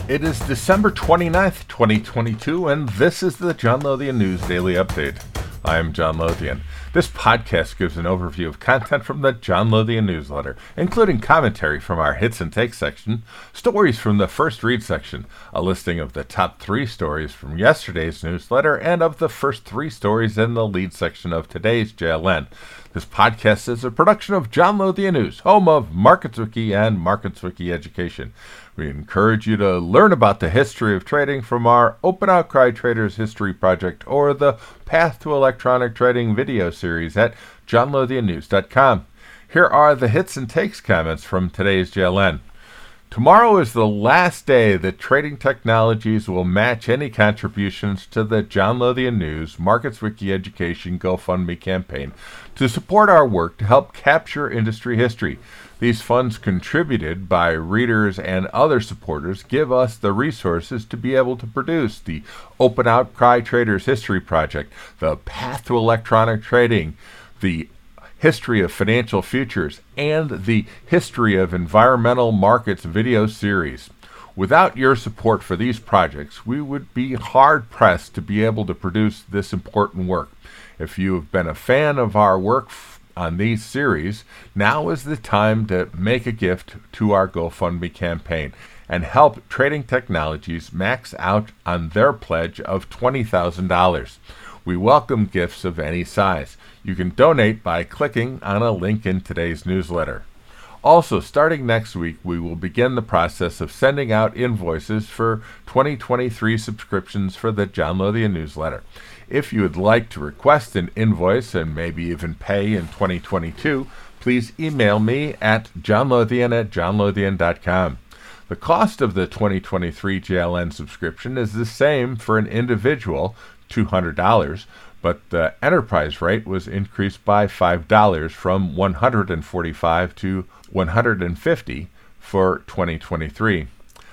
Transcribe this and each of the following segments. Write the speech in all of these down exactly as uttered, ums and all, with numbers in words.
It is December twenty-ninth, twenty twenty-two, and this is the John Lothian News Daily Update. I am John Lothian. This podcast gives an overview of content from the John Lothian newsletter, including commentary from our Hits and Takes section, stories from the First Read section, a listing of the top three stories from yesterday's newsletter, and of the first three stories in the lead section of today's J L N. This podcast is a production of John Lothian News, home of MarketsWiki and MarketsWiki Education. We encourage you to learn about the history of trading from our Open Outcry Traders History Project or the Path to Electronic Trading video series at john lothian news dot com. Here are the hits and takes comments from today's J L N. Tomorrow is the last day that Trading Technologies will match any contributions to the John Lothian News MarketsWiki Education GoFundMe campaign to support our work to help capture industry history. These funds, contributed by readers and other supporters, give us the resources to be able to produce the Open Outcry Traders History Project, the Path to Electronic Trading, the History of Financial Futures, and the History of Environmental Markets video series. Without your support for these projects, we would be hard-pressed to be able to produce this important work. If you have been a fan of our work on these series, now is the time to make a gift to our GoFundMe campaign and help Trading Technologies max out on their pledge of twenty thousand dollars. We welcome gifts of any size. You can donate by clicking on a link in today's newsletter. Also, starting next week, we will begin the process of sending out invoices for twenty twenty-three subscriptions for the John Lothian newsletter. If you would like to request an invoice and maybe even pay in twenty twenty-two, please email me at johnlothian at john lothian dot com. The cost of the twenty twenty-three J L N subscription is the same for an individual, two hundred dollars, but the enterprise rate was increased by five dollars from one hundred forty-five dollars to one hundred fifty dollars for twenty twenty-three.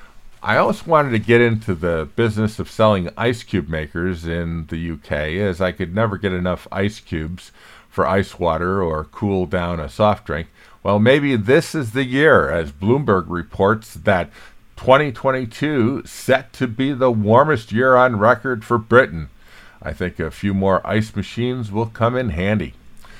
I also wanted to get into the business of selling ice cube makers in the U K, as I could never get enough ice cubes for ice water or cool down a soft drink. Well, maybe this is the year, as Bloomberg reports that twenty twenty-two set to be the warmest year on record for Britain. I think a few more ice machines will come in handy.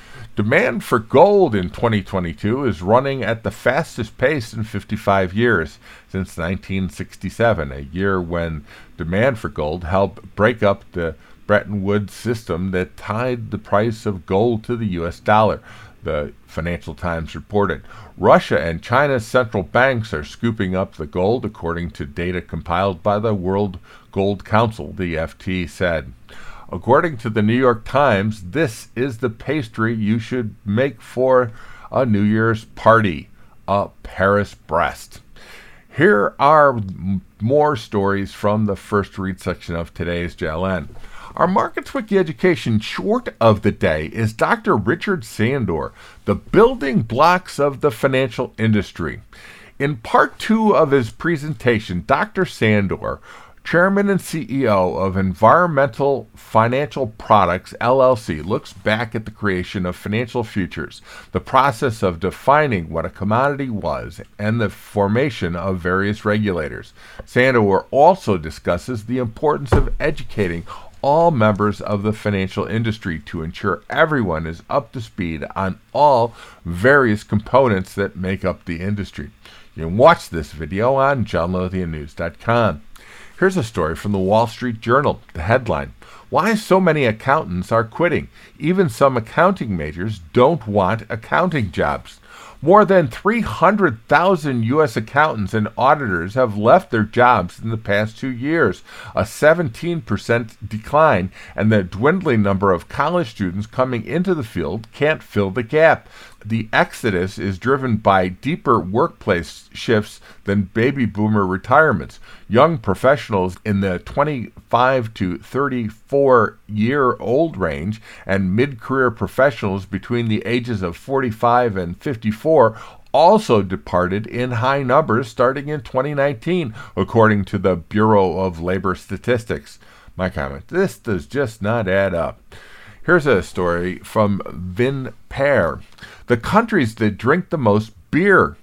Demand for gold in twenty twenty-two is running at the fastest pace in fifty-five years, since nineteen sixty-seven, a year when demand for gold helped break up the Bretton Woods system that tied the price of gold to the U S dollar, the Financial Times reported. Russia and China's central banks are scooping up the gold, according to data compiled by the World Gold Council, the F T said. According to the New York Times, this is the pastry you should make for a New Year's party, a Paris Brest. Here are more stories from the First Read section of today's J L N. Our MarketsWiki Education short of the day is Doctor Richard Sandor, the building blocks of the financial industry. In part two of his presentation, Doctor Sandor, Chairman and C E O of Environmental Financial Products, L L C, looks back at the creation of financial futures, the process of defining what a commodity was, and the formation of various regulators. Sandor also discusses the importance of educating all members of the financial industry to ensure everyone is up to speed on all various components that make up the industry. You can watch this video on john lothian news dot com. Here's a story from the Wall Street Journal. The headline: Why so many accountants are quitting. Even some accounting majors don't want accounting jobs. More than three hundred thousand U S accountants and auditors have left their jobs in the past two years, a seventeen percent decline, and the dwindling number of college students coming into the field can't fill the gap. The exodus is driven by deeper workplace shifts than baby boomer retirements. Young professionals in the twenty-five to thirty-four year old range and mid-career professionals between the ages of forty-five and fifty-four also departed in high numbers starting in twenty nineteen, according to the Bureau of Labor Statistics. My comment: this does just not add up. Here's a story from Vin Pear. The countries that drink the most beer.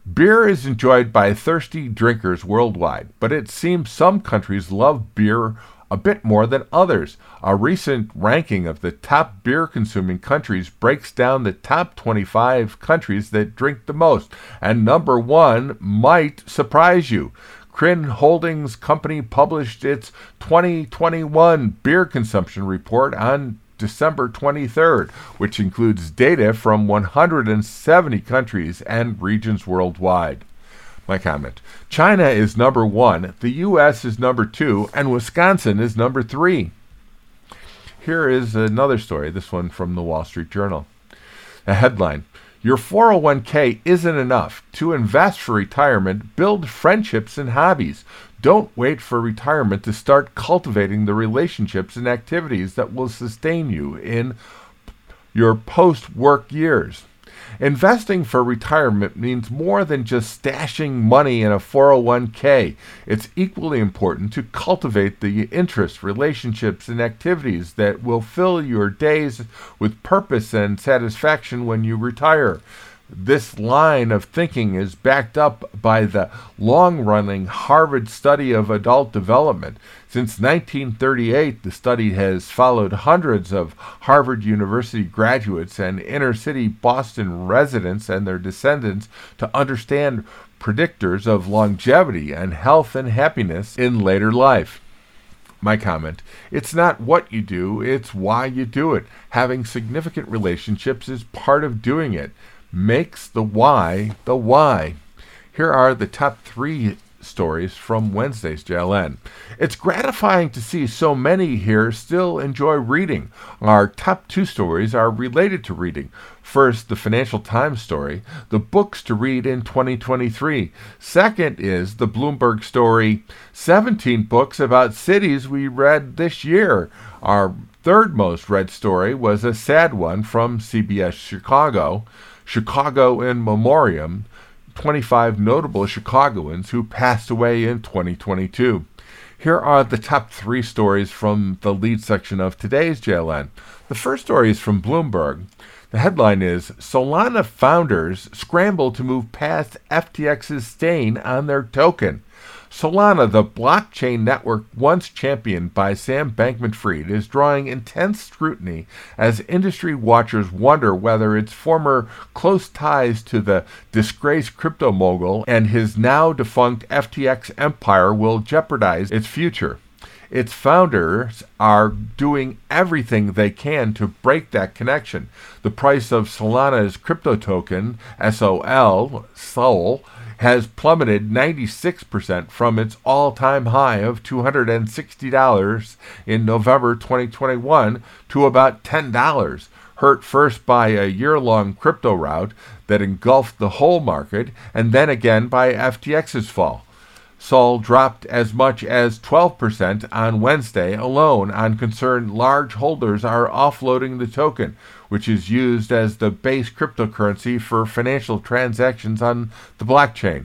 Beer is enjoyed by thirsty drinkers worldwide, but it seems some countries love beer a bit more than others. A recent ranking of the top beer-consuming countries breaks down the top twenty-five countries that drink the most, and number one might surprise you. Crin Holdings Company published its twenty twenty-one beer consumption report on December twenty-third, which includes data from one hundred seventy countries and regions worldwide. My comment. China is number one, the U S is number two, and Wisconsin is number three. Here is another story, this one from the Wall Street Journal. A headline, your four oh one k isn't enough. To invest for retirement, build friendships and hobbies. Don't wait for retirement to start cultivating the relationships and activities that will sustain you in your post-work years. Investing for retirement means more than just stashing money in a four oh one k. It's equally important to cultivate the interests, relationships, and activities that will fill your days with purpose and satisfaction when you retire. This line of thinking is backed up by the long-running Harvard study of adult development. Since nineteen thirty-eight, the study has followed hundreds of Harvard University graduates and inner-city Boston residents and their descendants to understand predictors of longevity and health and happiness in later life. My comment, it's not what you do, it's why you do it. Having significant relationships is part of doing it. Makes the why the why. Here are the top three stories from Wednesday's J L N. It's gratifying to see so many here still enjoy reading. Our top two stories are related to reading. First, the Financial Times story, the books to read in twenty twenty-three. Second is the Bloomberg story, seventeen books about cities we read this year. Our third most read story was a sad one from C B S Chicago, Chicago in Memoriam, twenty-five notable Chicagoans who passed away in twenty twenty-two. Here are the top three stories from the lead section of today's J L N. The first story is from Bloomberg. The headline is, Solana founders scramble to move past F T X's stain on their token. Solana, the blockchain network once championed by Sam Bankman-Fried, is drawing intense scrutiny as industry watchers wonder whether its former close ties to the disgraced crypto mogul and his now defunct F T X empire will jeopardize its future. Its founders are doing everything they can to break that connection. The price of Solana's crypto token, S O L, Sol, has plummeted ninety-six percent from its all-time high of two hundred sixty dollars in November twenty twenty-one to about ten dollars, hurt first by a year-long crypto rout that engulfed the whole market, and then again by F T X's fall. Sol dropped as much as twelve percent on Wednesday alone on concern large holders are offloading the token, which is used as the base cryptocurrency for financial transactions on the blockchain.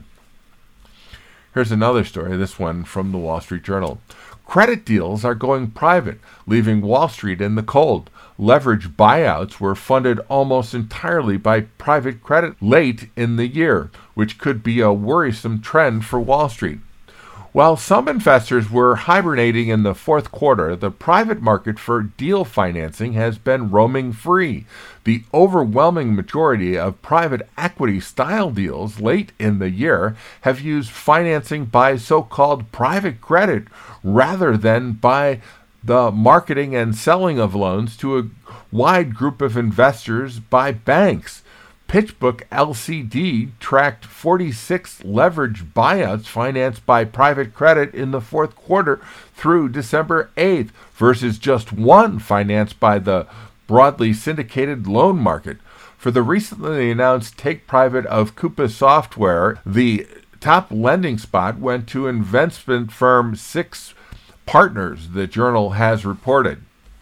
Here's another story, this one from the Wall Street Journal. Credit deals are going private, leaving Wall Street in the cold. Leverage buyouts were funded almost entirely by private credit late in the year, which could be a worrisome trend for Wall Street. While some investors were hibernating in the fourth quarter, the private market for deal financing has been roaming free. The overwhelming majority of private equity-style deals late in the year have used financing by so-called private credit rather than by the marketing and selling of loans to a wide group of investors by banks. PitchBook L C D tracked forty-six leverage buyouts financed by private credit in the fourth quarter through December eighth versus just one financed by the broadly syndicated loan market. For the recently announced take-private of Coupa Software, the top lending spot went to investment firm Six Partners, the Journal has reported.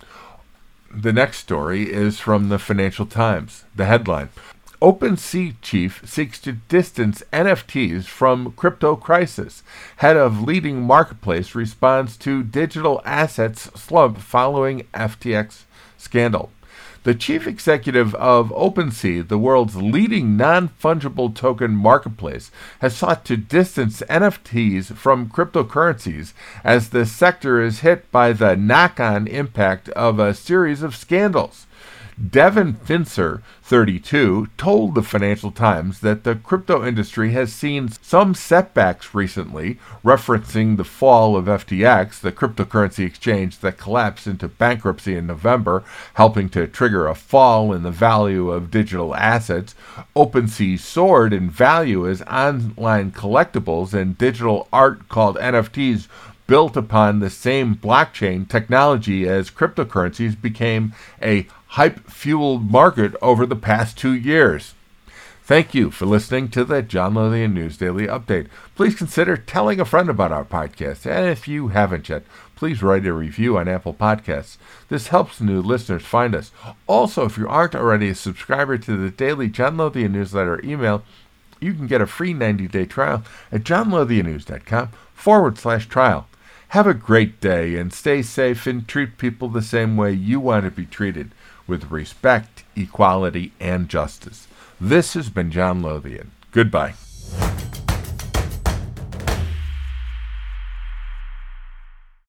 The next story is from the Financial Times. The headline, OpenSea chief seeks to distance N F Ts from crypto crisis. Head of leading marketplace responds to digital assets slump following F T X scandal. The chief executive of OpenSea, the world's leading non-fungible token marketplace, has sought to distance N F Ts from cryptocurrencies as the sector is hit by the knock-on impact of a series of scandals. Devin Finzer, thirty-two, told the Financial Times that the crypto industry has seen some setbacks recently, referencing the fall of F T X, the cryptocurrency exchange that collapsed into bankruptcy in November, helping to trigger a fall in the value of digital assets. OpenSea soared in value as online collectibles and digital art called N F Ts built upon the same blockchain technology as cryptocurrencies became a hype-fueled market over the past two years. Thank you for listening to the John Lothian News Daily Update. Please consider telling a friend about our podcast, and if you haven't yet, please write a review on Apple Podcasts. This helps new listeners find us. Also, if you aren't already a subscriber to the daily John Lothian Newsletter email, you can get a free ninety-day trial at johnlothiannews.com forward slash trial. Have a great day and stay safe and treat people the same way you want to be treated, with respect, equality, and justice. This has been John Lothian. Goodbye.